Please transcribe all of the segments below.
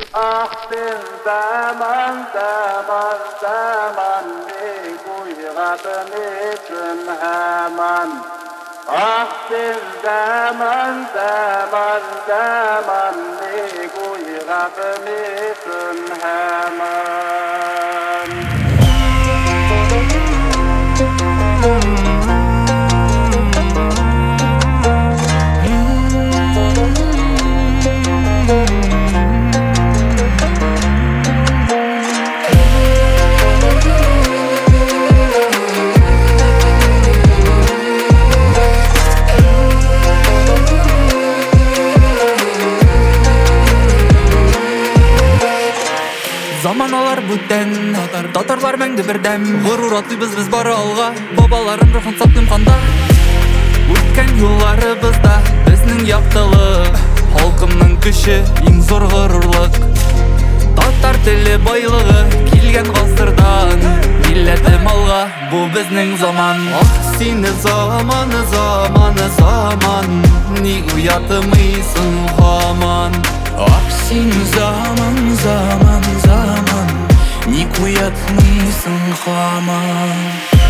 Ah bir zaman ne kuygatın için hemen. Ah bir zaman ne kuygatın için hemen. Zaman алар бүтән, татарлар мәңгі бердәм. Ғорур атлыйбыз біз бары алға, бабаларым рухын саклыйм канда. Үткән юлларыбызда безнең яктылык, халкымның көче иң зур горурлык. Татар теле байлыгы килгән гасырдан, милләтем алга, бу безнең заман. Ах, сине заманы, ник уятмыйсың һаман. Ах, син заман, ник уятмыйсың һаман.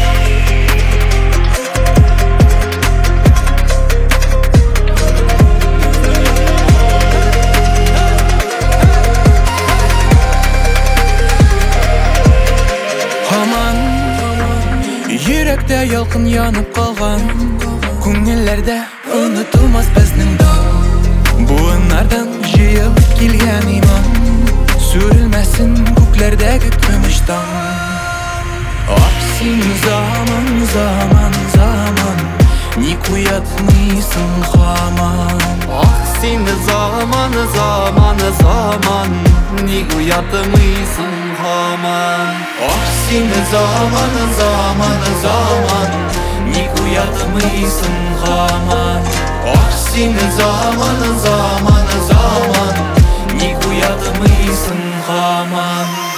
Йөрәктә ялкын янып калган, күңелләрдә онытылмас безнең дан. Буыннардан җыелып килгән иман, сүрелмәсен күкләрдәге көмеш таң. Ах, син заман, ник уятмыйсың һаман. Ах, син заманы, ник уятмыйсың һаман. Ах, син заманы, ник уятмыйсың һаман. Ах, син заманы, ник уятмыйсың һаман.